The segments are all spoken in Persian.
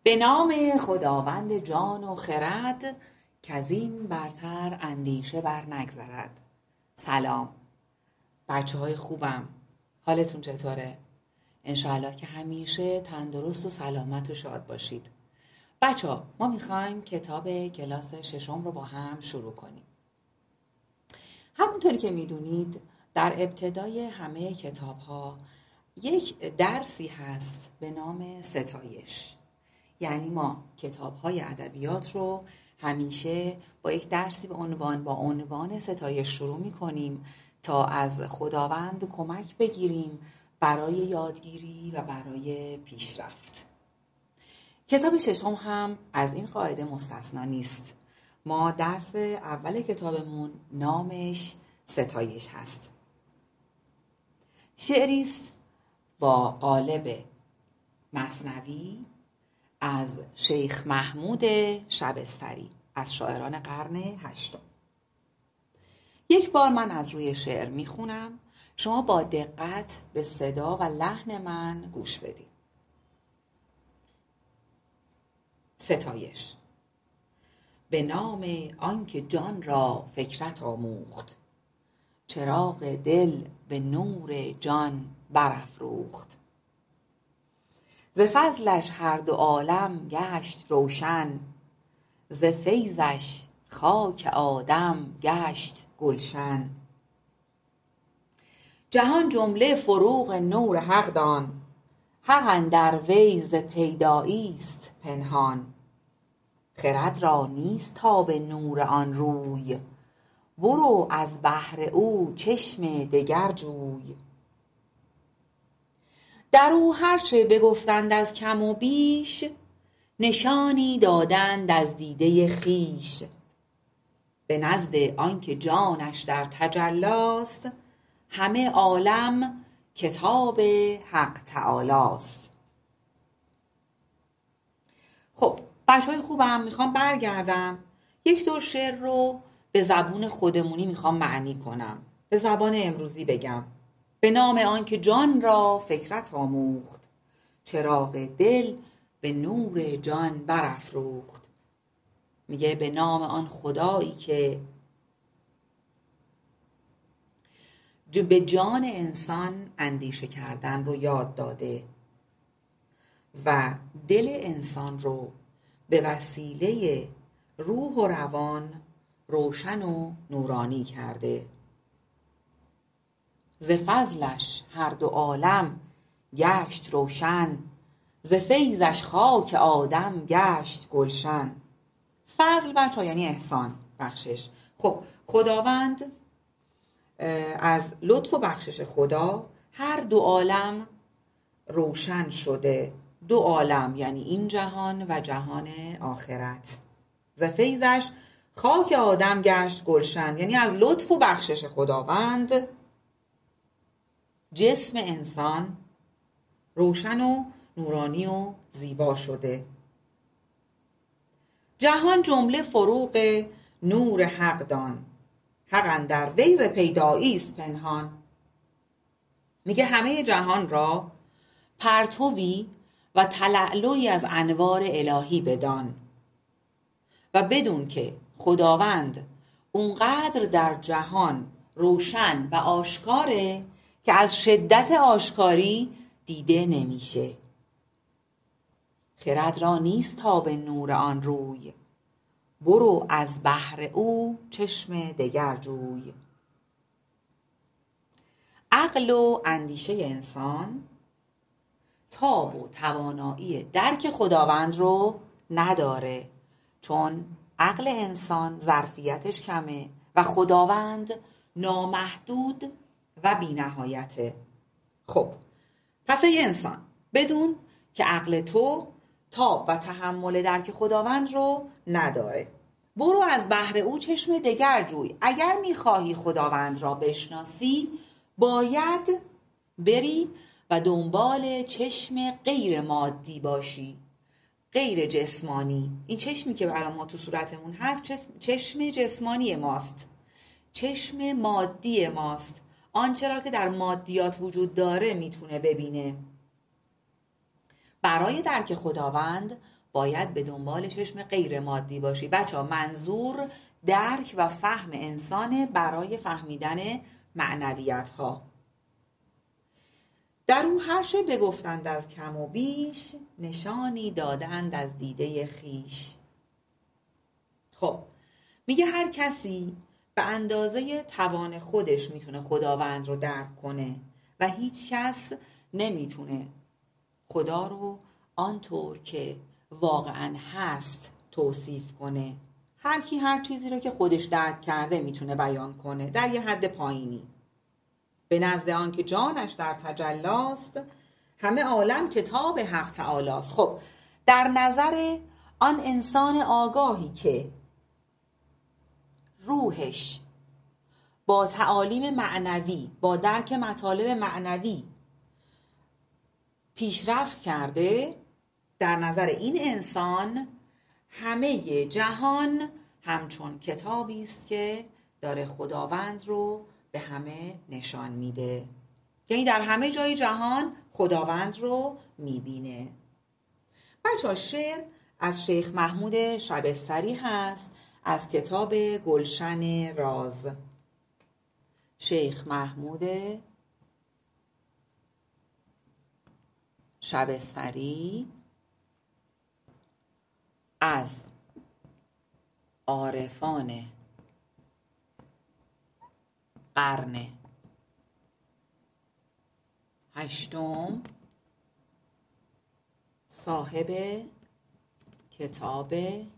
به نام خداوند جان و خرد کز این برتر اندیشه بر نگذرد. سلام بچه های خوبم، حالتون چطوره؟ انشاءالله که همیشه تندرست و سلامت و شاد باشید. بچه ها ما میخوایم کتاب کلاس ششم رو با هم شروع کنیم. همونطوری که میدونید در ابتدای همه کتاب ها یک درسی هست به نام ستایش. یعنی ما کتاب های ادبیات رو همیشه با یک درسی با عنوان ستایش شروع میکنیم تا از خداوند کمک بگیریم برای یادگیری و برای پیشرفت. کتاب ششم هم از این قاعده مستثنا نیست. ما درس اول کتابمون نامش ستایش هست. شعری است با قالب مثنوی از شیخ محمود شبستری از شاعران قرن هشتم. یک بار من از روی شعر میخونم، شما با دقت به صدا و لحن من گوش بدید. ستایش. به نام آنکه جان را فکرت آموخت، چراغ دل به نور جان برافروخت. ز فضلش هر دو عالم گشت روشن، ز فیضش خاک آدم گشت گلشن. جهان جمله فروغ نور حق دان، حق اندر وی ز پیدایی است پنهان. خرد را نیست تاب نور آن روی، برو از بحر او چشم دگر جوی. در او هرچه بگفتند از کم و بیش، نشانی دادند از دیده خویش. به نزد آنکه جانش در تجلاست، همه عالم کتاب حق تعالیست. خب بچه‌های خوبم، میخوام برگردم یک دور شعر رو به زبون خودمونی میخوام معنی کنم، به زبان امروزی بگم. به نام آنکه جان را فکرت آموخت، چراغ دل به نور جان برافروخت. میگه به نام آن خدایی که به جان انسان اندیشه کردن رو یاد داده و دل انسان رو به وسیله روح و روان روشن و نورانی کرده. ز فضلش هر دو عالم گشت روشن، ز فیضش خاک آدم گشت گلشن. فضل بچه یعنی احسان، بخشش. خب خداوند از لطف و بخشش خدا هر دو عالم روشن شده. دو عالم یعنی این جهان و جهان آخرت. ز فیضش خاک آدم گشت گلشن، یعنی از لطف و بخشش خداوند جسم انسان روشن و نورانی و زیبا شده. جهان جمله فروغ نور حق دان، حق اندر وی ز پیدایی است پنهان. میگه همه جهان را پرتوی و تلألؤی از انوار الهی بدان و بدون که خداوند اونقدر در جهان روشن و آشکاره که از شدت آشکاری دیده نمیشه. خرد را نیست تاب نور آن روی، برو از بحر او چشم دگر جوی. عقل و اندیشه انسان تاب و توانایی درک خداوند رو نداره، چون عقل انسان ظرفیتش کمه و خداوند نامحدود و بی‌نهایته. خب پس ای انسان، بدون که عقل تو تاب و تحمل درک خداوند رو نداره، برو از بحر او چشم دگر جوی. اگر میخواهی خداوند را بشناسی، باید بری و دنبال چشم غیر مادی باشی، غیر جسمانی. این چشمی که برای ما تو صورتمون هست چشم جسمانی ماست، چشم مادی ماست. آنچه را که در مادیات وجود داره میتونه ببینه. برای درک خداوند باید به دنبال چشم غیر مادی باشی. بچه ها منظور درک و فهم انسان برای فهمیدن معنویت ها. در او هر چه بگفتند از کم و بیش، نشانی دادند از دیده خیش. خب میگه هر کسی به اندازه توان خودش میتونه خداوند رو درک کنه و هیچ کس نمیتونه خدا رو آنطور که واقعا هست توصیف کنه. هر کی هر چیزی رو که خودش درک کرده میتونه بیان کنه در یه حد پایینی. به نزد آن که جانش در تجلاست، همه عالم کتاب حق تعالیست. خب در نظر آن انسان آگاهی که روحش با تعالیم معنوی، با درک مطالب معنوی پیشرفت کرده، در نظر این انسان همه جهان همچون کتابی است که داره خداوند رو به همه نشان میده. یعنی در همه جای جهان خداوند رو میبینه. بچه ها شعر از شیخ محمود شبستری هست از کتاب گلشن راز. شیخ محمود شبستری از عارفان قرن هشتم، صاحب کتاب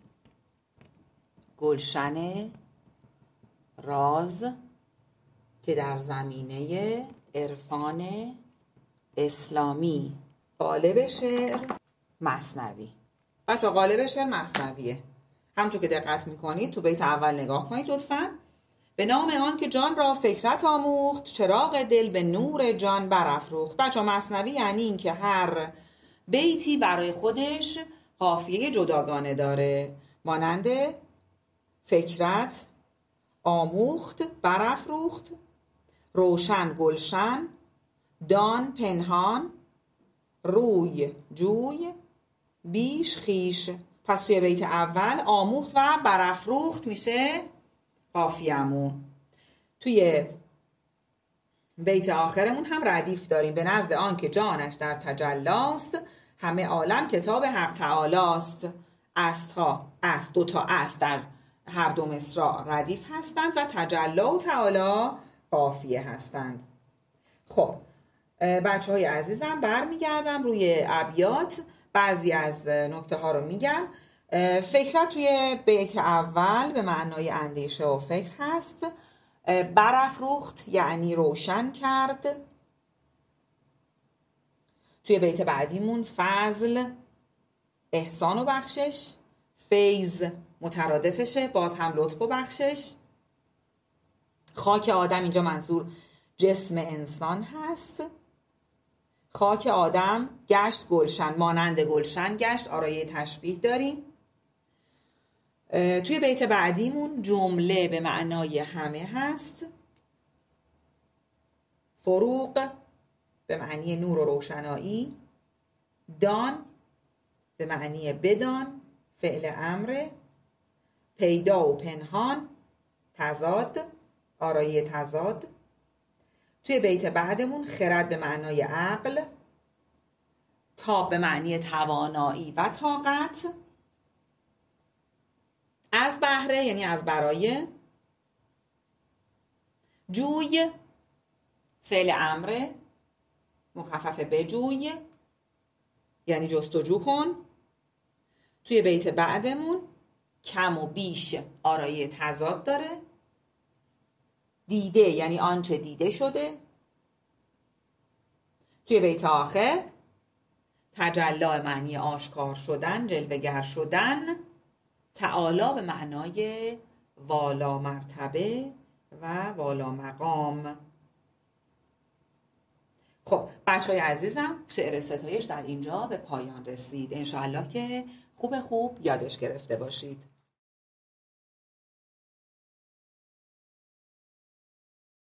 گلشن راز که در زمینه عرفان اسلامی قالب شعر مثنوی. بچه قالب شعر مثنویه. همونطور که دقت میکنید تو بیت اول نگاه کنید لطفاً. به نام آن که جان را فکرت آموخت، چراغ دل به نور جان برافروخت. بچه مثنوی یعنی این که هر بیتی برای خودش قافیه جداگانه داره، مانند فکرت، آموخت، برافروخت، روشن، گلشن، دان، پنهان، روی، جوی، بیش، خیش. پس توی بیت اول آموخت و برافروخت میشه قافیه‌مون. توی بیت آخرمون هم ردیف داریم. به نزد آن که جانش در تجلاست، همه عالم کتاب حق تعالیست. است ها، است، دوتا است در هر دو مصرع ردیف هستند و تجلا و تعالی قافیه هستند. خب بچه های عزیزم برمیگردم روی ابیات، بعضی از نکته ها رو میگم. فکرت توی بیت اول به معنای اندیشه و فکر هست. برافروخت یعنی روشن کرد. توی بیت بعدیمون فضل، احسان و بخشش. فیض مترادفشه، باز هم لطف و بخشش. خاک آدم اینجا منظور جسم انسان هست. خاک آدم گشت گلشن، مانند گلشن گشت، آرایه تشبیه داریم. توی بیت بعدیمون جمله به معنای همه هست. فروغ به معنی نور و روشنایی. دان به معنی بدان، فعل امره. پیدا و پنهان تضاد، آرایه تضاد. توی بیت بعدمون خرد به معنای عقل. تاب به معنی توانایی و طاقت. از بهره یعنی از برای. جوی فعل امره مخفف بجوی یعنی جستجو کن. توی بیت بعدمون کم و بیش آرایه تضاد داره. دیده یعنی آنچه دیده شده. توی بیت آخر تجلا معنی آشکار شدن، جلوه‌گر شدن. تعالی به معنای والا مرتبه و والا مقام. خب بچهای عزیزم شعر ستایش در اینجا به پایان رسید. انشاءالله که خوب یادش گرفته باشید.